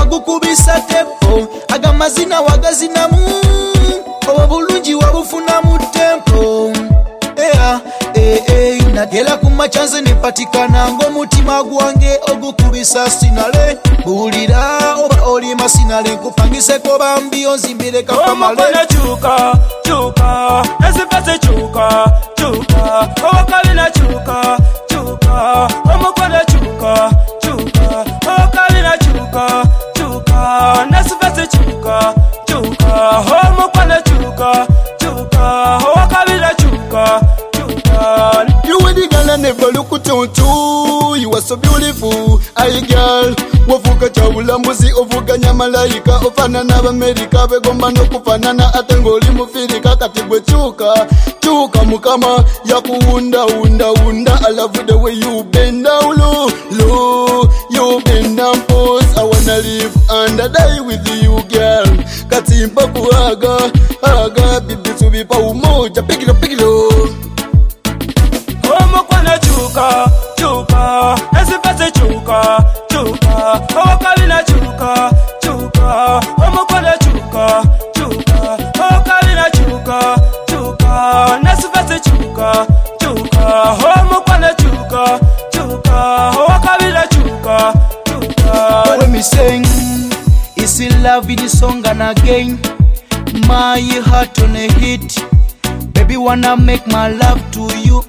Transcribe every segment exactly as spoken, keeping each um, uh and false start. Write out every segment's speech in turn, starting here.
wagukubisa tempo agamazina wagazinamu obulungi wabufuna mu tempo ea eh eh nagela kumachanze nipatikana ngo mutima gwange ogukubisa sinale bulira oba oli masinale kupangise ko bambio zimbire kapamale omukwana chuka chuka esipase chuka chuka okalina chuka chuka omukwana chuka chuka okalina chuka chuka nesipase chuka chuka omukwana chuka chuka okalina chuka chuka. You were the girl I never look at you. You were so beautiful, aye girl. Wafuka chawula mbuzi ovuga nyamalaika ofana na Amerika begomba no kufanana atengoli mufirika katibwe chuka chuka mukama ya kuunda unda unda. I love the way you bend down low low, you bend down pose. I wanna live and I die with you girl. Katimba kuhaga haga bibi tubipa umoja pick it up pick it up. Omukwana chuka chuka esipase chuka chuka okalina chuka chuka omukwana chuka chuka okalina chuka chuka nesipase chuka chuka omukwana chuka chuka okalina chuka chuka. When me sing it's in love in the song and again my heart on a hit baby wanna make my love to you.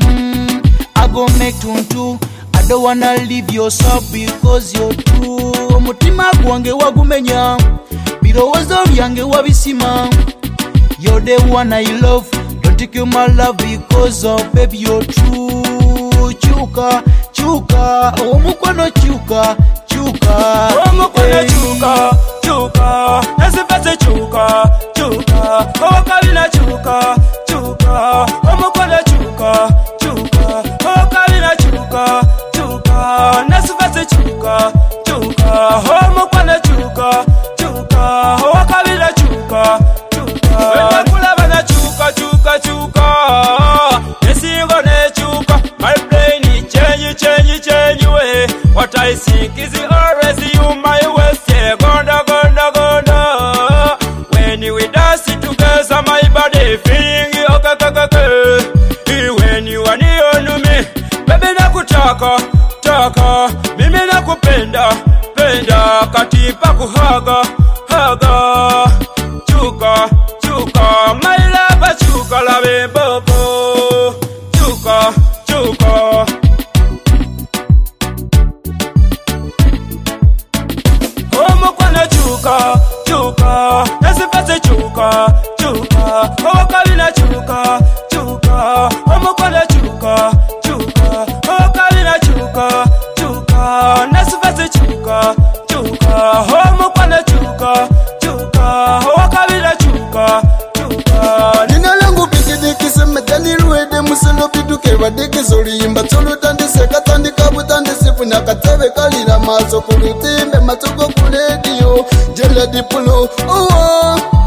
I go make tuntu. I don't wanna leave yourself because you're true. Mutima gwange wagumenya birowozo byange wabisima. You're the one I love. Don't take you my love because of baby you're true. Chuka chuka omukwano chuka chuka omukwana chuka chuka esipase chuka chuka okalina chuka chuka omukwana chuka chuka okalina chuka chuka nesipase chuka chuka omukwana chuka chuka okalina chuka chuka. Kulaba na chuka chuka chuka esingo ne chuka my brain change change change way. What I think is always you my waist, yeah, gonda, gonda, gonda. When you dance it together, my body feeling you, okay, okay, okay. When you are near to me, baby nakutaka, taka. Mimi nakupenda, penda. Katipa kuhaga, haga. Chuka, chuka, my love, chuka, love, bobo. Chuka, chuka. Omukwana chuka chuka esipase chuka chuka okalina chuka chuka omukwana chuka chuka okalina chuka chuka nesipase chuka chuka omukwana chuka chuka okalina chuka chuka. Nina langu bigidiki semetani ruede muselo biduke wadiki zorimba tolo tandise katandika butandise funa katebe kalira maso kulutimbe matuko kuledio jela dipulo oh, oh.